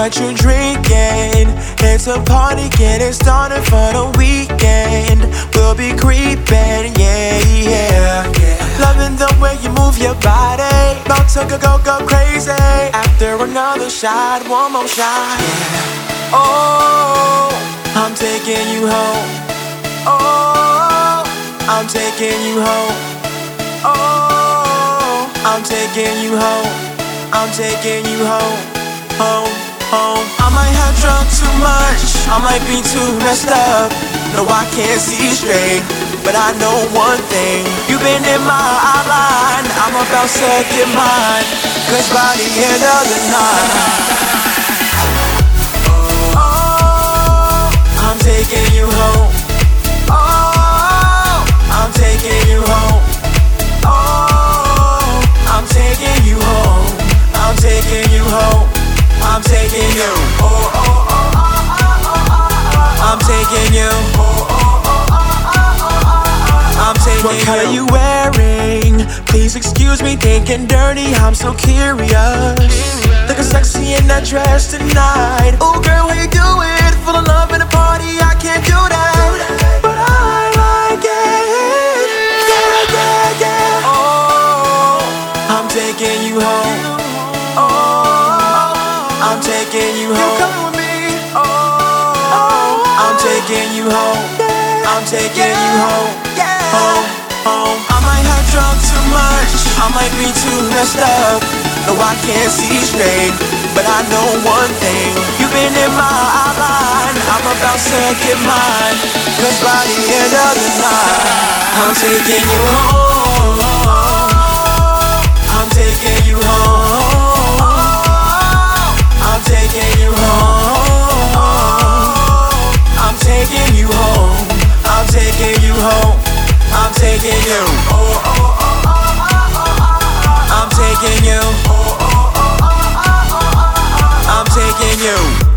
what you drinking. It's a party getting started for the weekend. We'll be creeping, yeah, yeah. Loving the way you move your body. About to go crazy. After another shot, one more shot, yeah. Oh, I'm taking you home. Oh, I'm taking you home. Oh, I'm taking you home. I'm taking you home, home, home. I might have drunk too much, I might be too messed up. No, I can't see straight, but I know one thing. You've been in my outline, I'm about to get mine. Cause by the end of the night, oh, I'm taking you home. Oh, I'm taking you home. Oh, I'm taking you home. I'm taking you home. I'm taking you. Oh, oh, oh, oh, oh, oh. I'm taking you. Oh, oh, oh, oh, oh. I'm taking you. What color you wearing? Please excuse me thinking dirty. I'm so curious. Looking sexy in that dress tonight. Oh, girl, how you do it? Full of love in the party. I can't do that, but I like it. Yeah, yeah, yeah. Oh, I'm taking you home. Oh, I'm taking you home. You coming with me? Oh, I'm taking you home. I'm taking you home. Home, home. I might have drunk too much. I might be too messed up. No, I can't see straight, but I know one thing. You've been in my outline. I'm about to get mine. Cause by the end of the night, I'm taking you home. I'm taking you home. I'm taking you home. I'm taking you home. I'm taking you home. I'm taking you. Oh, oh, oh, oh, oh, oh. I'm taking you. Oh, oh, oh, oh, oh, oh. I'm taking you.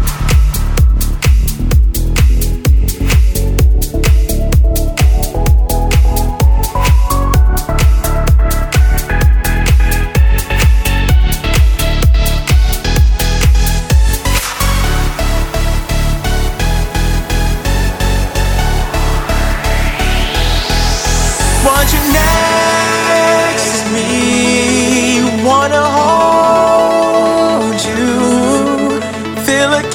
Want you next to me, wanna hold you, feel a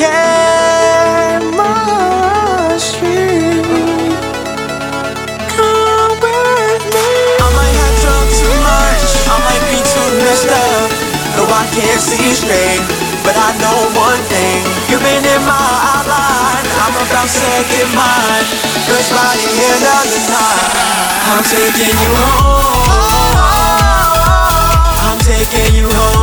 chemistry. Come with me. I might have drunk too much, I might be too messed up. No, I can't see straight, but I know one thing. You've been in my outline, I'm about to get mine. Cause by the end of the night, I'm taking you home. I'm taking you home.